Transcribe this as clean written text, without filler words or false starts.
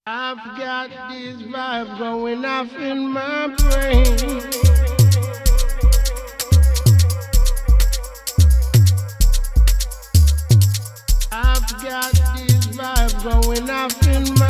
I've got this vibe going off in my brain. I've got this vibe going off in